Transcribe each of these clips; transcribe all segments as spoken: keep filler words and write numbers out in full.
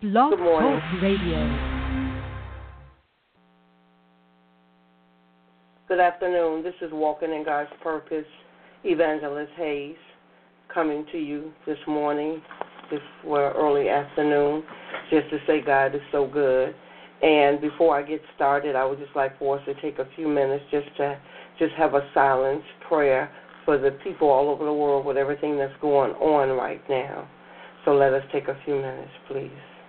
Blog Good morning. Talk Radio. Good afternoon. This is Walking in God's Purpose, Evangelist Hayes, coming to you this morning, this well, early afternoon, just to say God is so good. And before I get started, I would just like for us to take a few minutes just to just have a silence prayer for the people all over the world with everything that's going on right now. So let us take a few minutes, please.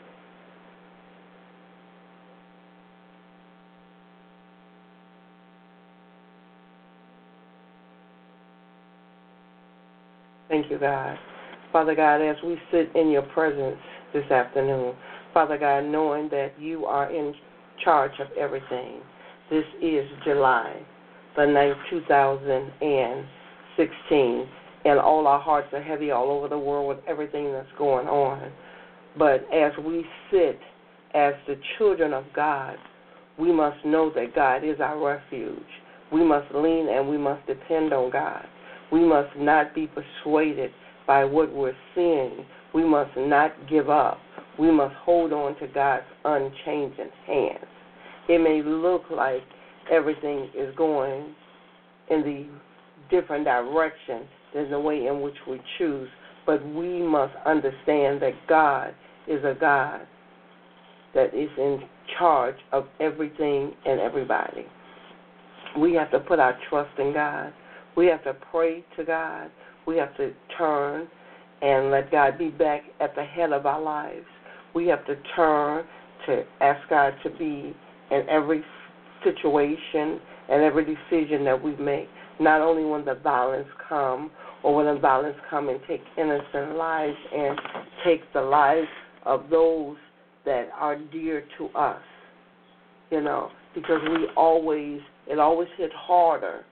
Thank you, God. Father God, as we sit in your presence this afternoon, Father God, knowing that you are in charge of everything, this is July the ninth, two thousand sixteen, and all our hearts are heavy all over the world with everything that's going on. But as we sit as the children of God, we must know that God is our refuge. We must lean and we must depend on God. We must not be persuaded by what we're seeing. We must not give up. We must hold on to God's unchanging hands. It may look like everything is going in the different direction than the way in which we choose, but we must understand that God is a God that is in charge of everything and everybody. We have to put our trust in God. We have to pray to God. We have to turn and let God be back at the head of our lives. We have to turn to ask God to be in every situation and every decision that we make, not only when the violence come or when the violence come and take innocent lives and take the lives of those that are dear to us, you know, because we always, it always hit harder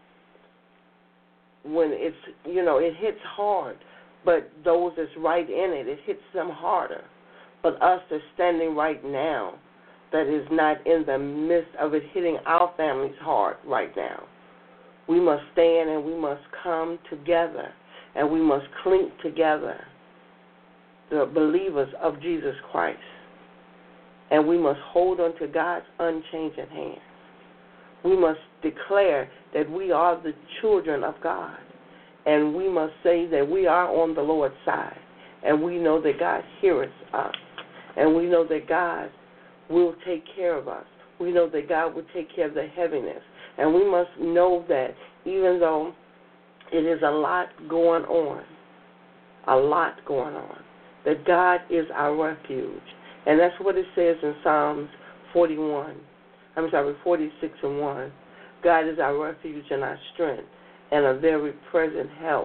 when it's, you know, it hits hard, but those that's right in it, it hits them harder. But us that's standing right now, that is not in the midst of it hitting our families hard right now, we must stand and we must come together and we must clink together, the believers of Jesus Christ, and we must hold on to God's unchanging hand. We must declare that we are the children of God, and we must say that we are on the Lord's side, and we know that God hears us, and we know that God will take care of us. We know that God will take care of the heaviness, and we must know that even though it is a lot going on, a lot going on, that God is our refuge, and that's what it says in Psalms forty-one. I'm sorry, forty-six and one. God is our refuge and our strength and a very present help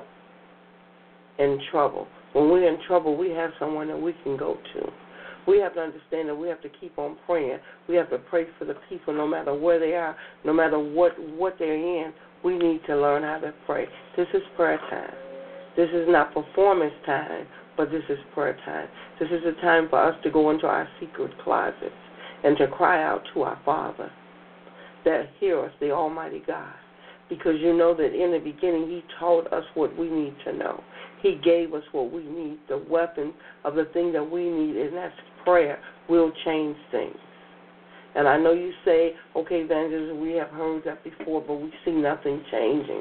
in trouble. When we're in trouble, we have someone that we can go to. We have to understand that we have to keep on praying. We have to pray for the people no matter where they are, no matter what, what they're in. We need to learn how to pray. This is prayer time. This is not performance time, but this is prayer time. This is a time for us to go into our secret closets and to cry out to our Father that hear us, the Almighty God. Because you know that in the beginning He told us what we need to know. He gave us what we need, the weapon of the thing that we need, and that's prayer will change things. And I know you say, okay, evangelist, we have heard that before, but we see nothing changing.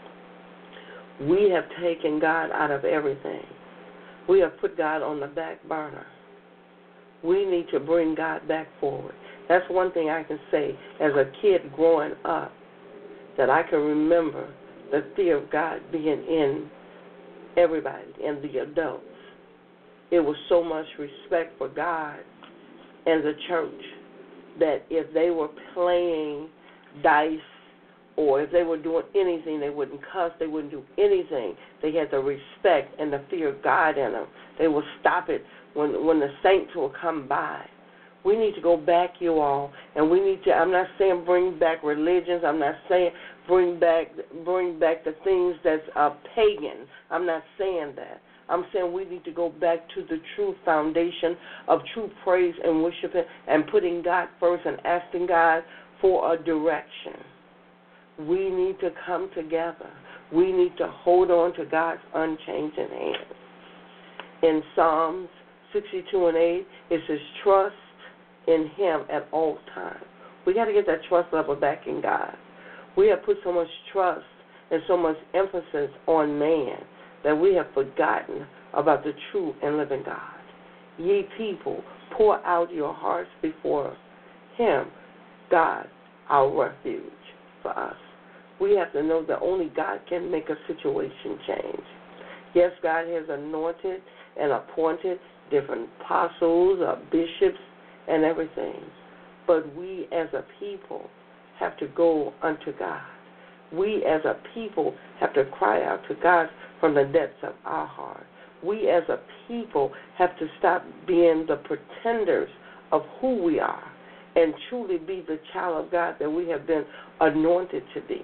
We have taken God out of everything. We have put God on the back burner. We need to bring God back forward. That's one thing I can say as a kid growing up, that I can remember the fear of God being in everybody and the adults. It was so much respect for God and the church that if they were playing dice or if they were doing anything, they wouldn't cuss, they wouldn't do anything. They had the respect and the fear of God in them. They would stop it when when the saints will come by. We need to go back, you all, and we need to, I'm not saying bring back religions, I'm not saying bring back bring back the things that's uh, pagan. I'm not saying that. I'm saying we need to go back to the true foundation of true praise and worship and putting God first and asking God for a direction. We need to come together. We need to hold on to God's unchanging hand. In Psalms sixty-two and eight, it says trust in him at all times. We got to get that trust level back in God. We have put so much trust and so much emphasis on man that we have forgotten about the true and living God. Ye people, pour out your hearts before him, God, our refuge for us. We have to know that only God can make a situation change. Yes, God has anointed and appointed different apostles, uh, bishops, and everything. But we as a people have to go unto God. We as a people have to cry out to God from the depths of our heart. We as a people have to stop being the pretenders of who we are and truly be the child of God that we have been anointed to be.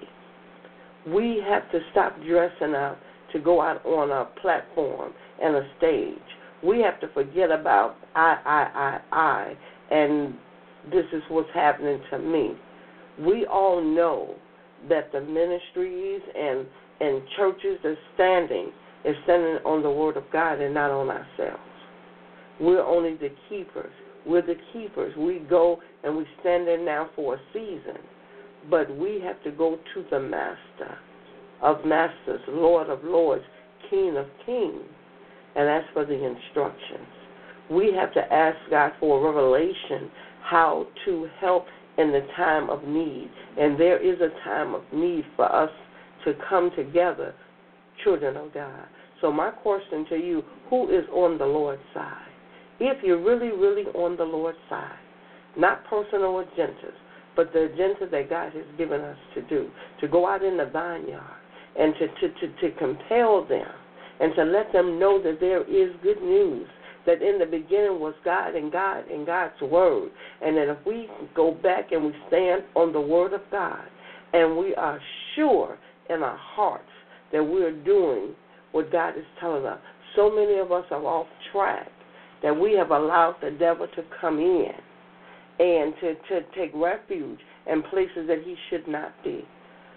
We have to stop dressing up to go out on a platform and a stage. We have to forget about I, I, I, I, and this is what's happening to me. We all know that the ministries and, and churches are standing is standing on the Word of God and not on ourselves. We're only the keepers. We're the keepers. We go and we stand there now for a season, but we have to go to the Master of Masters, Lord of Lords, King of Kings, and ask for the instructions. We have to ask God for a revelation how to help in the time of need, and there is a time of need for us to come together, children of God. So my question to you, who is on the Lord's side? If you're really, really on the Lord's side, not personal agendas, but the agenda that God has given us to do, to go out in the vineyard and to, to, to, to compel them and to let them know that there is good news, that in the beginning was God and God and God's Word, and that if we go back and we stand on the Word of God and we are sure in our hearts that we're doing what God is telling us. So many of us are off track that we have allowed the devil to come in and to, to take refuge in places that he should not be.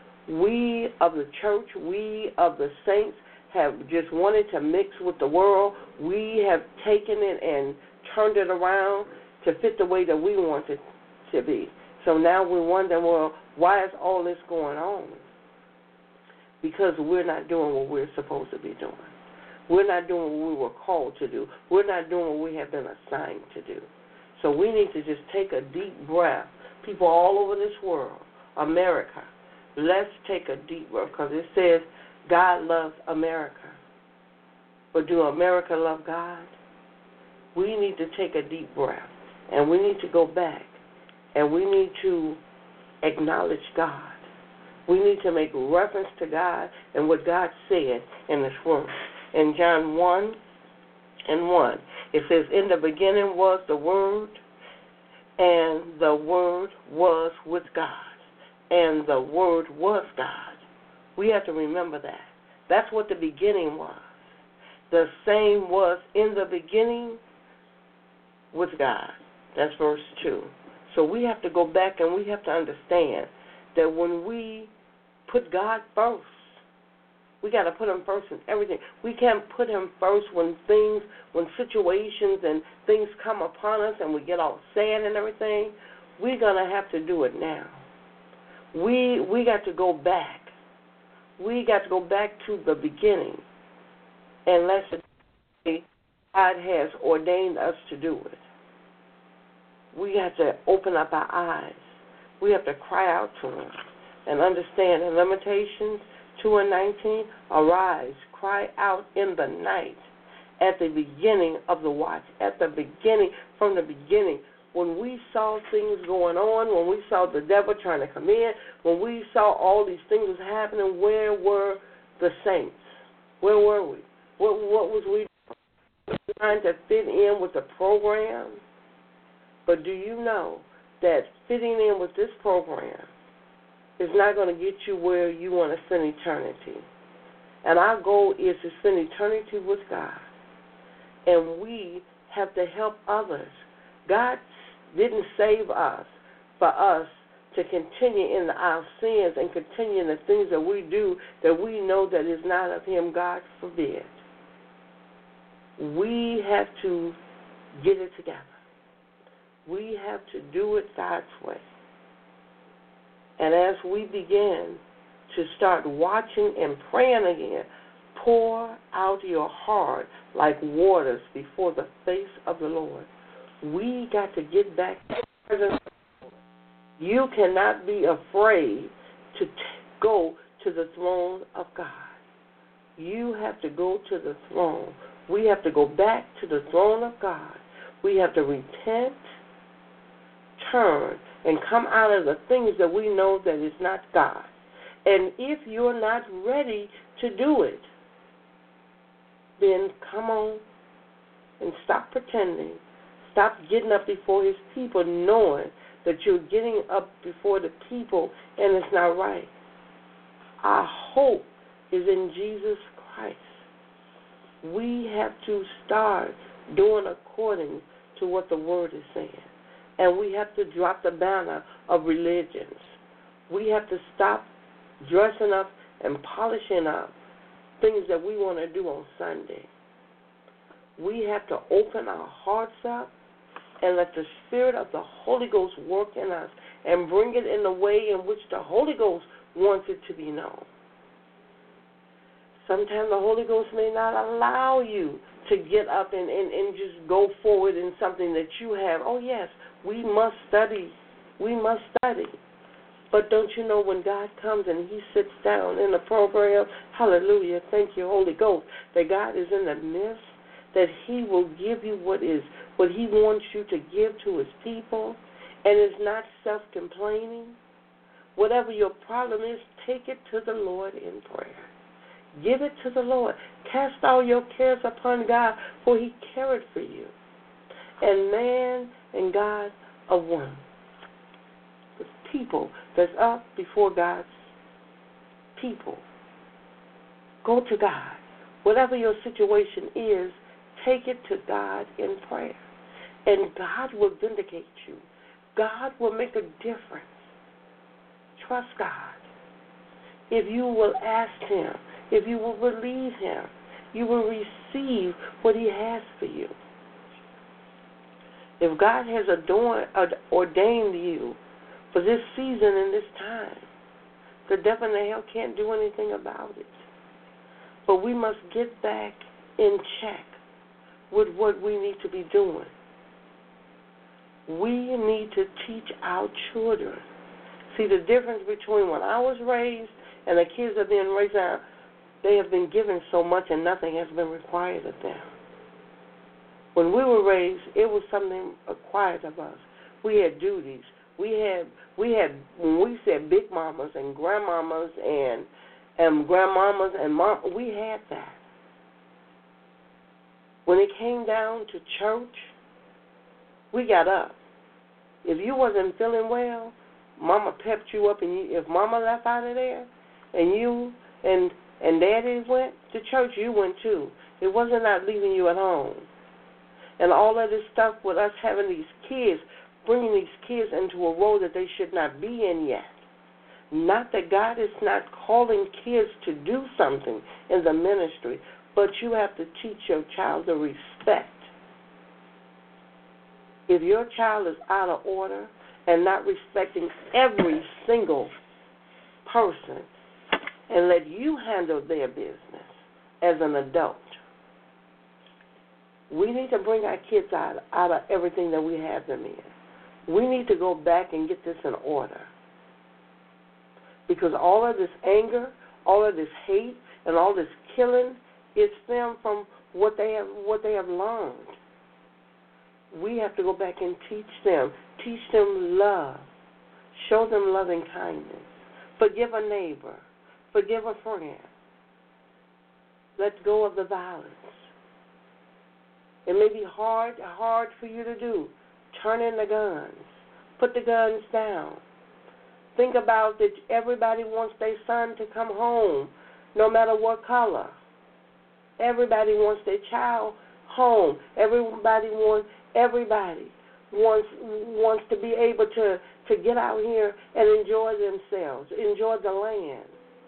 We of the church, we of the saints have just wanted to mix with the world. We have taken it and turned it around to fit the way that we want it to be. So now we're wondering, well, why is all this going on? Because we're not doing what we're supposed to be doing. We're not doing what we were called to do. We're not doing what we have been assigned to do. So we need to just take a deep breath. People all over this world, America, let's take a deep breath, because it says God loves America. But do America love God? We need to take a deep breath, and we need to go back, and we need to acknowledge God. We need to make reference to God and what God said in this word. In John one and one, it says, in the beginning was the Word, and the Word was with God, and the Word was God. We have to remember that. That's what the beginning was. The same was in the beginning with God. That's verse two. So we have to go back and we have to understand that when we put God first, we got to put him first in everything. We can't put him first when things, when situations and things come upon us and we get all sad and everything. We're going to have to do it now. We we got to go back. We got to go back to the beginning and let the way God has ordained us to do it. We have to open up our eyes. We have to cry out to him and understand the limitations. two and nineteen, arise, cry out in the night, at the beginning of the watch, at the beginning, from the beginning, when we saw things going on, when we saw the devil trying to come in, when we saw all these things happening, where were the saints? Where were we? What, what was we doing? Trying to fit in with the program? But do you know that fitting in with this program is not going to get you where you want to spend eternity? And our goal is to spend eternity with God. And we have to help others. God didn't save us for us to continue in our sins and continue in the things that we do that we know that is not of him. God forbid. We have to get it together. We have to do it God's way. And as we begin to start watching and praying again, pour out your heart like waters before the face of the Lord. We got to get back to the presence of the Lord. You cannot be afraid to t- go to the throne of God. You have to go to the throne. We have to go back to the throne of God. We have to repent, turn, and come out of the things that we know that is not God. And if you're not ready to do it, then come on and stop pretending. Stop getting up before his people knowing that you're getting up before the people and it's not right. Our hope is in Jesus Christ. We have to start doing according to what the Word is saying. And we have to drop the banner of religions. We have to stop dressing up and polishing up things that we want to do on Sunday. We have to open our hearts up and let the Spirit of the Holy Ghost work in us and bring it in the way in which the Holy Ghost wants it to be known. Sometimes the Holy Ghost may not allow you to get up and, and, and just go forward in something that you have. Oh, yes, we must study. We must study. But don't you know when God comes and he sits down in the program, hallelujah, thank you, Holy Ghost, that God is in the midst, that he will give you what is what he wants you to give to his people, and is not self-complaining. Whatever your problem is, take it to the Lord in prayer. Give it to the Lord. Cast all your cares upon God, for he careth for you. And man and God are one. The people that's up before God's people. Go to God. Whatever your situation is, take it to God in prayer. And God will vindicate you. God will make a difference. Trust God. If you will ask him, if you will believe him, you will receive what he has for you. If God has adorned, ordained you for this season and this time, the devil and the hell can't do anything about it. But we must get back in check with what we need to be doing. We need to teach our children. See, the difference between when I was raised and the kids are being raised now, they have been given so much and nothing has been required of them. When we were raised, it was something required of us. We had duties. We had, we had when we said big mamas and grandmamas and, and grandmamas and mom, we had that. When it came down to church, we got up. If you wasn't feeling well, mama pepped you up, and you, if mama left out of there and you and and daddy went to church, you went too. It wasn't not leaving you at home. And all of this stuff with us having these kids, bringing these kids into a role that they should not be in yet. Not that God is not calling kids to do something in the ministry, but you have to teach your child the respect. If your child is out of order and not respecting every single person, and let you handle their business as an adult, we need to bring our kids out, out of everything that we have them in. We need to go back and get this in order. Because all of this anger, all of this hate, and all this killing is stemmed from what they have what they have learned. We have to go back and teach them. Teach them love. Show them loving kindness. Forgive a neighbor. Forgive a friend. Let go of the violence. It may be hard, hard for you to do. Turn in the guns. Put the guns down. Think about that everybody wants their son to come home, no matter what color. Everybody wants their child home. Everybody wants everybody wants wants to be able to, to get out here and enjoy themselves, enjoy the land.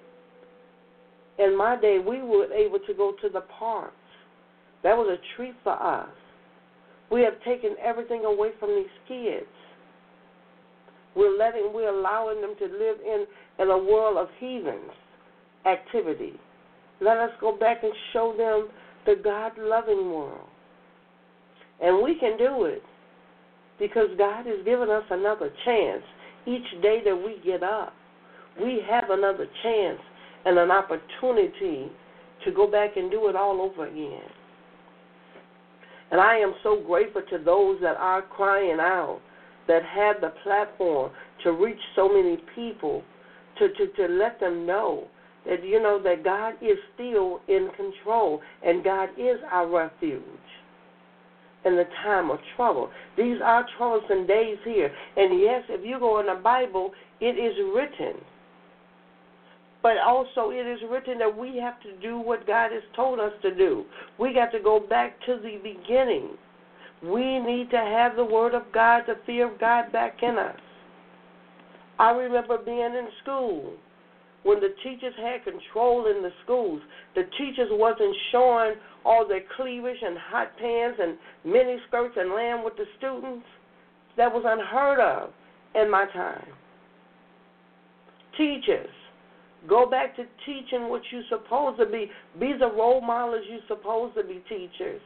In my day, we were able to go to the parks. That was a treat for us. We have taken everything away from these kids. We're letting, we're allowing them to live in, in a world of heathens activity. Let us go back and show them the God-loving world. And we can do it because God has given us another chance. Each day that we get up, we have another chance and an opportunity to go back and do it all over again. And I am so grateful to those that are crying out, that have the platform to reach so many people, to, to, to let them know that, you know, that God is still in control and God is our refuge in the time of trouble. These are troublesome days here. And yes, if you go in the Bible, it is written. But also it is written that we have to do what God has told us to do. We got to go back to the beginning. We need to have the Word of God, the fear of God back in us. I remember being in school when the teachers had control in the schools. The teachers wasn't showing all their cleavage and hot pants and mini skirts and laying with the students. That was unheard of in my time. Teachers, go back to teaching what you're supposed to be. Be the role models you're supposed to be, teachers.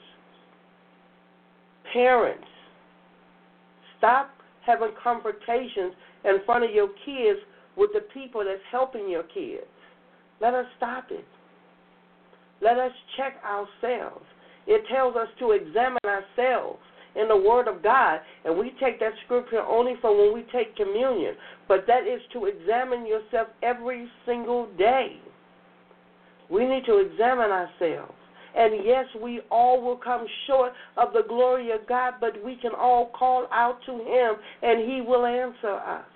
Parents, stop having confrontations in front of your kids with the people that's helping your kids. Let us stop it. Let us check ourselves. It tells us to examine ourselves in the Word of God, and we take that scripture only for when we take communion. But that is to examine yourself every single day. We need to examine ourselves. And yes, we all will come short of the glory of God, but we can all call out to Him, and He will answer us.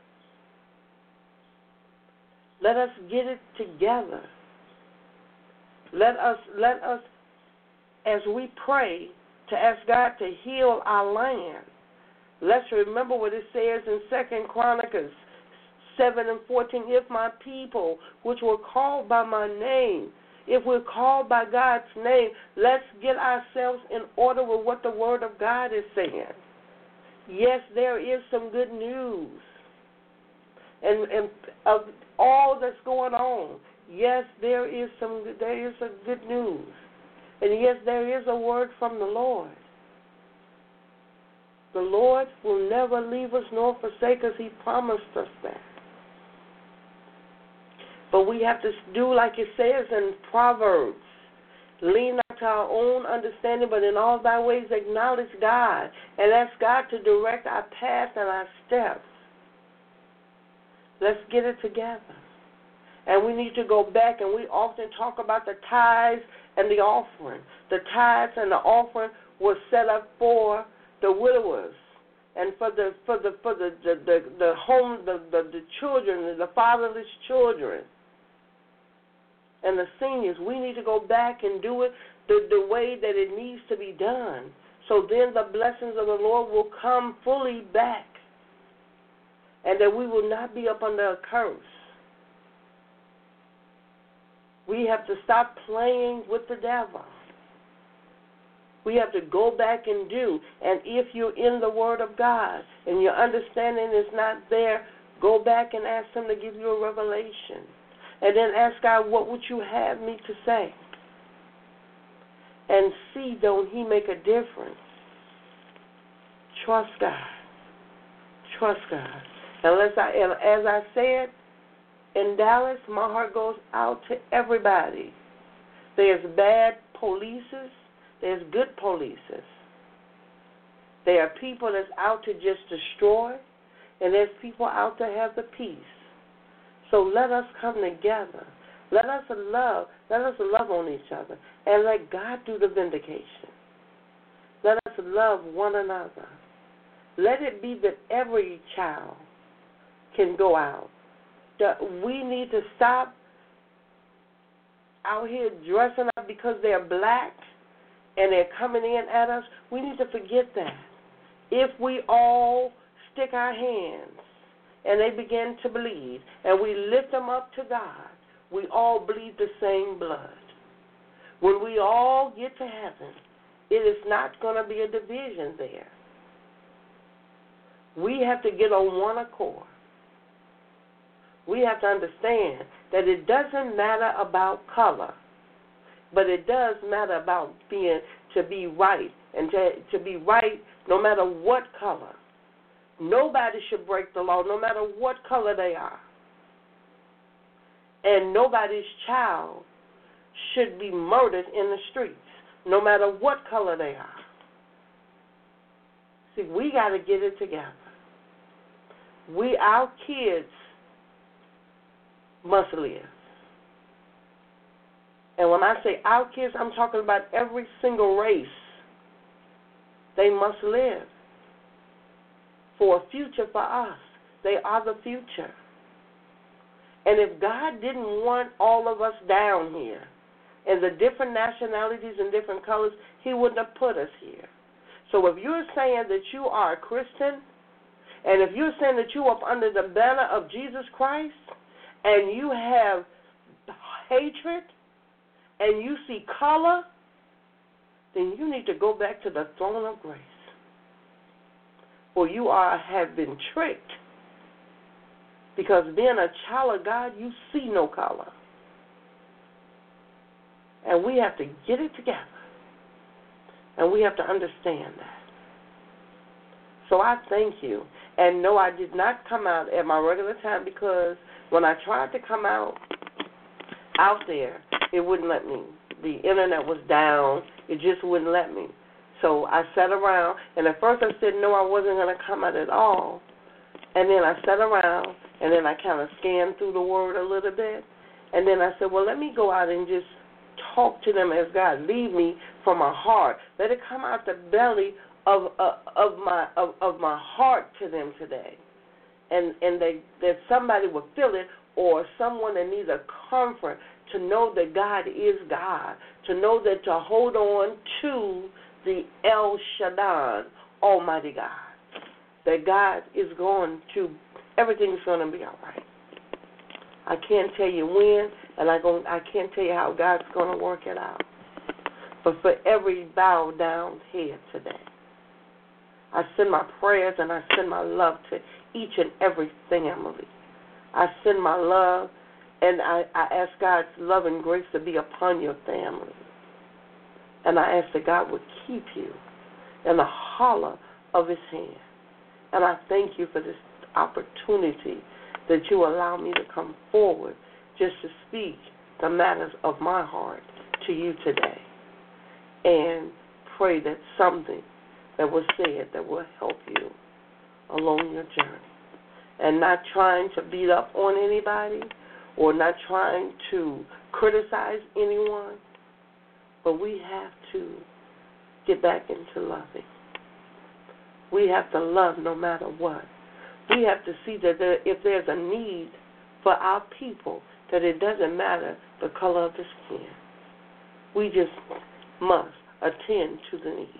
Let us get it together. Let us, let us, as we pray, to ask God to heal our land. Let's remember what it says in Second Chronicles seven and fourteen. If my people, which were called by my name, if we're called by God's name, let's get ourselves in order with what the Word of God is saying. Yes, there is some good news. And, and of all that's going on, yes, there is some there is some good news. And yes, there is a word from the Lord. The Lord will never leave us nor forsake us. He promised us that. But we have to do like it says in Proverbs. Lean not to our own understanding, but in all thy ways acknowledge God. And ask God to direct our path and our steps. Let's get it together. And we need to go back, and we often talk about the tithes and the offering. The tithes and the offering was set up for the widowers and for the for the for the the, the, the home the, the, the children, the fatherless children. And the seniors, we need to go back and do it the, the way that it needs to be done. So then the blessings of the Lord will come fully back. And that we will not be up under a curse. We have to stop playing with the devil. We have to go back and do. And if you're in the Word of God and your understanding is not there, go back and ask Him to give you a revelation. And then ask God, what would you have me to say? And see, don't He make a difference. Trust God. Trust God. And as I, and as I said, in Dallas, my heart goes out to everybody. There's bad polices. There's good polices. There are people that's out to just destroy, and there's people out to have the peace. So let us come together. Let us love. Let us love on each other, and let God do the vindication. Let us love one another. Let it be that every child can go out. We need to stop out here dressing up because they're black and they're coming in at us. We need to forget that. If we all stick our hands and they begin to bleed and we lift them up to God, we all bleed the same blood. When we all get to heaven it is not going to be a division there. We have to get on one accord. We have to understand that it doesn't matter about color, but it does matter about being to be right, and to, to be right no matter what color. Nobody should break the law no matter what color they are. And nobody's child should be murdered in the streets no matter what color they are. See, we got to get it together. We, our kids must live. And when I say our kids, I'm talking about every single race. They must live for a future for us. They are the future. And if God didn't want all of us down here and the different nationalities and different colors, he wouldn't have put us here. So if you're saying that you are a Christian, and if you're saying that you are under the banner of Jesus Christ, and you have hatred, and you see color, then you need to go back to the throne of grace. For you are have been tricked. Because being a child of God, you see no color. And we have to get it together. And we have to understand that. So I thank you. And no, I did not come out at my regular time, because when I tried to come out out there, it wouldn't let me. The internet was down. It just wouldn't let me. So I sat around, and at first I said no, I wasn't going to come out at all. And then I sat around, and then I kind of scanned through the Word a little bit. And then I said, well, let me go out and just talk to them as God lead me from my heart. Let it come out the belly of uh, of my of, of my heart to them today. And and they, that somebody will feel it, or someone that needs a comfort to know that God is God, to know that to hold on to the El Shaddai, Almighty God, that God is going to, everything's going to be all right. I can't tell you when, and I, gon- I can't tell you how God's going to work it out. But for every bowed down head today, I send my prayers and I send my love to each and every family. I send my love, and I, I ask God's love and grace to be upon your family. And I ask that God would keep you in the hollow of his hand. And I thank you for this opportunity that you allow me to come forward just to speak the matters of my heart to you today, and pray that something that was said that will help you along your journey. And not trying to beat up on anybody or not trying to criticize anyone, but we have to get back into loving. We have to love no matter what. We have to see that there, if there's a need for our people, that it doesn't matter the color of the skin. We just must attend to the need.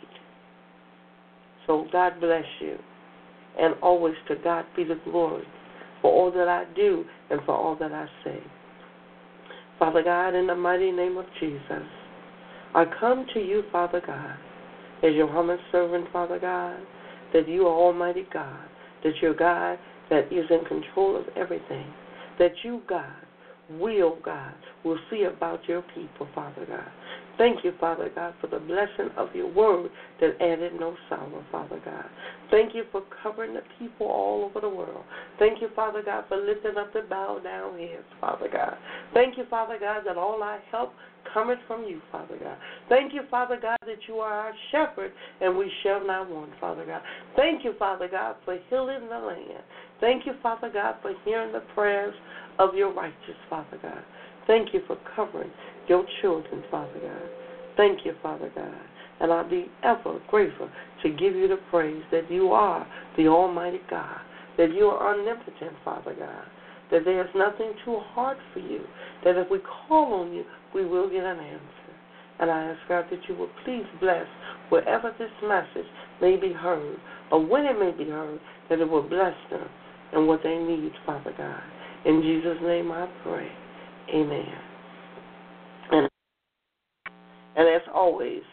So God bless you. And always to God be the glory for all that I do and for all that I say. Father God, in the mighty name of Jesus, I come to you, Father God, as your humble servant, Father God, that you are Almighty God, that you're God that is in control of everything, that you, God, will, God, will see about your people, Father God. Thank you, Father God, for the blessing of your word that added no sorrow, Father God. Thank you for covering the people all over the world. Thank you, Father God, for lifting up the bowed down heads, Father God. Thank you, Father God, that all our help cometh from you, Father God. Thank you, Father God, that you are our shepherd and we shall not want, Father God. Thank you, Father God, for healing the land. Thank you, Father God, for hearing the prayers of your righteous, Father God. Thank you for covering your children, Father God. Thank you, Father God. And I'll be ever grateful to give you the praise that you are the Almighty God, that you are omnipotent, Father God, that there's nothing too hard for you, that if we call on you, we will get an answer. And I ask God that you will please bless wherever this message may be heard, or when it may be heard, that it will bless them and what they need, Father God. In Jesus' name I pray. Amen. And, and as always,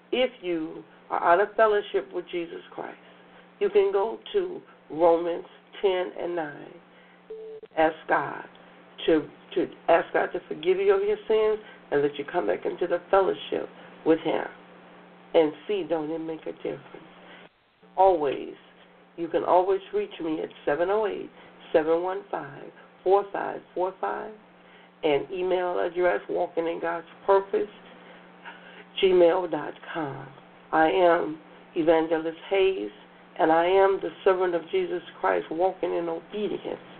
if you are out of fellowship with Jesus Christ, you can go to Romans ten and nine. Ask God to, to ask God to forgive you of your sins and that you come back into the fellowship with Him. And see, don't it make a difference? Always, you can always reach me at seven oh eight, seven one five, four five four five and email address walking in God's purpose, gmail dot com. I am Evangelist Hayes, and I am the servant of Jesus Christ walking in obedience